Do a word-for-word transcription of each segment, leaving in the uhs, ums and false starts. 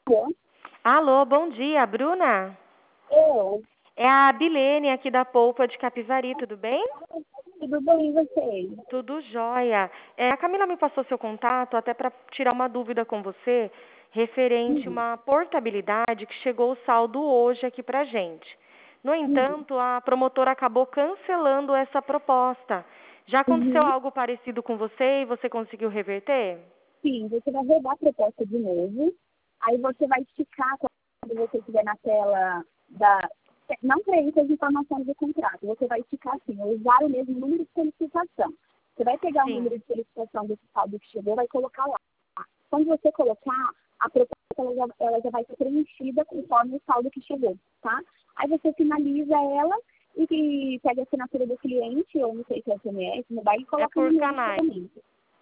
Alô? Alô, bom dia, Bruna? Eu? É a Bilene aqui da Polpa de Capivari, tudo bem? Tudo bem, e você? Tudo jóia. É, a Camila me passou seu contato até para tirar uma dúvida com você referente a Uhum, uma portabilidade que chegou o saldo hoje aqui pra gente. No uhum, entanto, a promotora acabou cancelando essa proposta. Já aconteceu uhum. algo parecido com você e você conseguiu reverter? Sim, você vai rodar a proposta de novo, aí você vai esticar quando você estiver na tela da... Não preencha as informações do contrato, você vai esticar assim, usar o mesmo número de solicitação. Você vai pegar o Sim. número de solicitação desse saldo que chegou, vai colocar lá. Quando você colocar, a proposta ela já, ela já vai ser preenchida conforme o saldo que chegou, tá? Aí você finaliza ela e pega a assinatura do cliente, ou não sei se é S M S, mobile, e É coloca no por e-mail de canais. pagamento.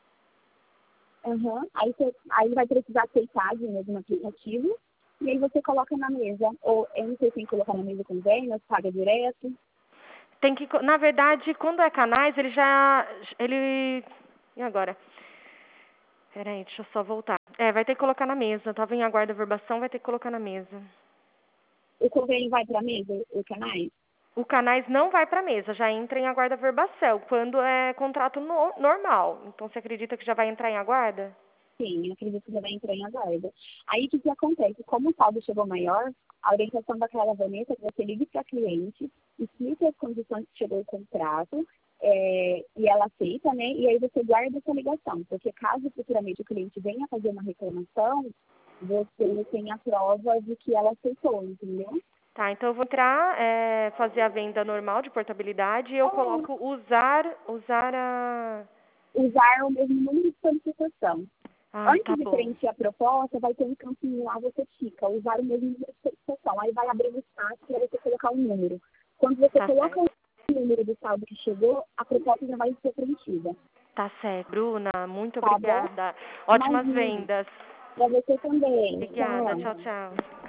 Uhum. Aí, você, aí vai precisar aceitar de mesmo aplicativo, e aí você coloca na mesa. Ou eu não sei se tem que colocar na mesa com venda, paga direto. Tem que, na verdade, quando é canais, ele já, ele, e agora? Peraí, deixa eu só voltar. É, vai ter que colocar na mesa. Tava em aguardo a verbação, vai ter que colocar na mesa. O convênio vai para a mesa, o canais? O canais não vai para mesa, já entra em aguarda verbacel, quando é contrato no, normal. Então, você acredita que já vai entrar em aguarda? Sim, eu acredito que já vai entrar em aguarda. Aí o que, que acontece? Como o saldo chegou maior, a orientação daquela Vanessa é que você ligue para a cliente, explique as condições que chegou o contrato, é, e ela aceita, né? E aí você guarda essa ligação, porque caso futuramente o cliente venha fazer uma reclamação, você tem a prova de que ela aceitou, entendeu? Tá, então eu vou entrar, é, fazer a venda normal de portabilidade e eu Ou coloco usar, usar a... usar o mesmo número de solicitação. Ah, tá Antes de bom. preencher a proposta, vai ter um campinho lá, você fica, usar o mesmo número de solicitação. Aí vai abrir um espaço para você colocar um número. Quando você Tá coloca o certo. número do saldo que chegou, a proposta já vai ser preenchida. Tá certo. Bruna, muito Tá bom? obrigada. Ótimas Imagina. vendas. Para você também. Obrigada. Tchau. Tchau, tchau.